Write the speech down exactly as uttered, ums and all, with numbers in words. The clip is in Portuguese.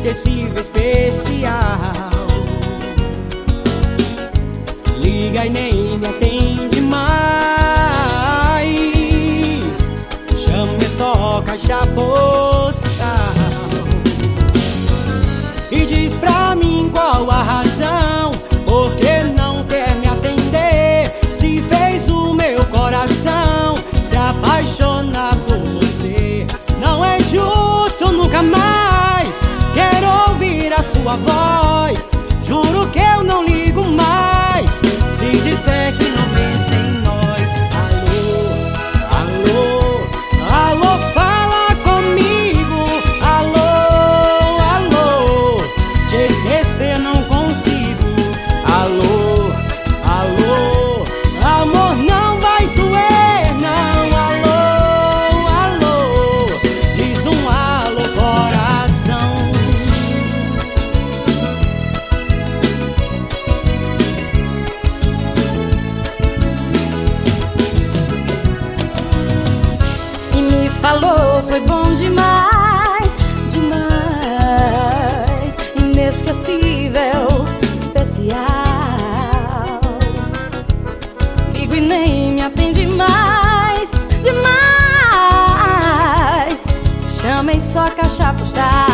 inesquecível, especial. Liga e nem me atende mais. Chame só caixa postal e diz pra mim qual a razão, porque não quer me atender. Se fez o meu coração se apaixonar por você, não é justo, nunca mais quero ouvir a sua voz. Juro que eu não ligo mais se disser que não pensa em nós. Alô, alô, alô, fala comigo. Alô, alô, te esquecer não consigo. Alô, alô, amor não vai doer não. Alô, alô, diz um alô coração. E me falou, foi bom demais, demais, inesquecível, especial. Ligo e nem me atende mais, demais. Chamei só caixa postal